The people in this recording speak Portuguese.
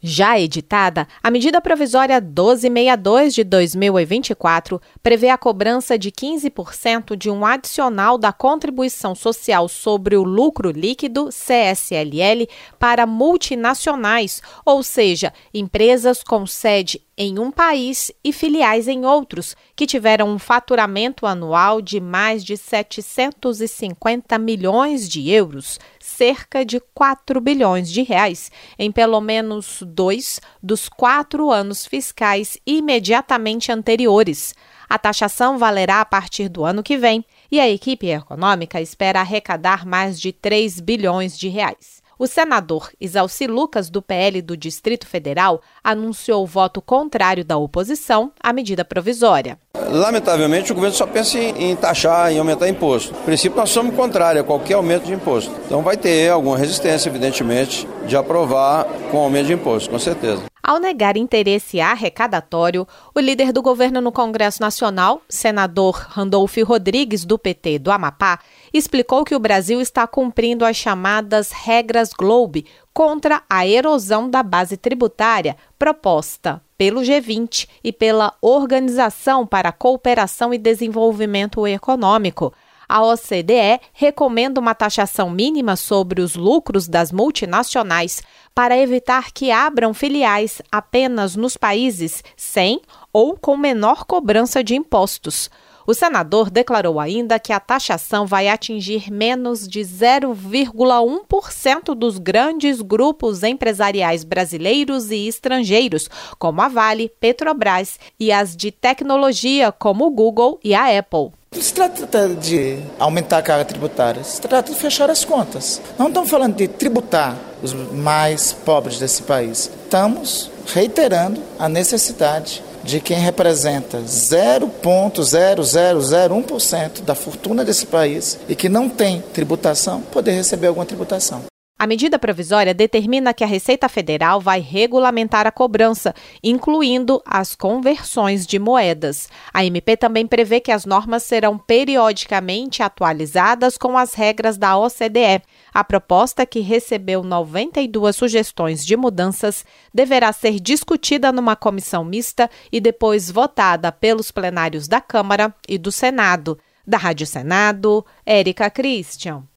Já editada, a medida provisória 1262 de 2024 prevê a cobrança de 15% de um adicional da contribuição social sobre o lucro líquido, CSLL, para multinacionais, ou seja, empresas com sede em um país e filiais em outros, que tiveram um faturamento anual de mais de 750 milhões de euros, cerca de 4 bilhões de reais, em pelo menos 2 dos 4 anos fiscais imediatamente anteriores. A taxação valerá a partir do ano que vem e a equipe econômica espera arrecadar mais de 3 bilhões de reais. O senador Isalci Lucas, do PL do Distrito Federal, anunciou o voto contrário da oposição à medida provisória. Lamentavelmente, o governo só pensa em taxar, em aumentar imposto. No princípio, nós somos contrários a qualquer aumento de imposto. Então vai ter alguma resistência, evidentemente, de aprovar com aumento de imposto, com certeza. Ao negar interesse arrecadatório, o líder do governo no Congresso Nacional, senador Randolfo Rodrigues, do PT do Amapá, explicou que o Brasil está cumprindo as chamadas regras Globe contra a erosão da base tributária proposta pelo G20 e pela Organização para a Cooperação e Desenvolvimento Econômico. A OCDE recomenda uma taxação mínima sobre os lucros das multinacionais para evitar que abram filiais apenas nos países sem ou com menor cobrança de impostos. O senador declarou ainda que a taxação vai atingir menos de 0,1% dos grandes grupos empresariais brasileiros e estrangeiros, como a Vale, Petrobras e as de tecnologia, como o Google e a Apple. Não se trata de aumentar a carga tributária, se trata de fechar as contas. Não estamos falando de tributar os mais pobres desse país. Estamos reiterando a necessidade de quem representa 0,0001% da fortuna desse país e que não tem tributação, poder receber alguma tributação. A medida provisória determina que a Receita Federal vai regulamentar a cobrança, incluindo as conversões de moedas. A MP também prevê que as normas serão periodicamente atualizadas com as regras da OCDE. A proposta, que recebeu 92 sugestões de mudanças, deverá ser discutida numa comissão mista e depois votada pelos plenários da Câmara e do Senado. Da Rádio Senado, Érica Christian.